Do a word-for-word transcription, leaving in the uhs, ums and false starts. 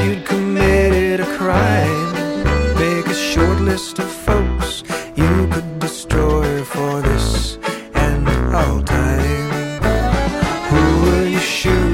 you'd committed a crime. Make a short list of folks you could destroy for this and all time. Who will you shoot?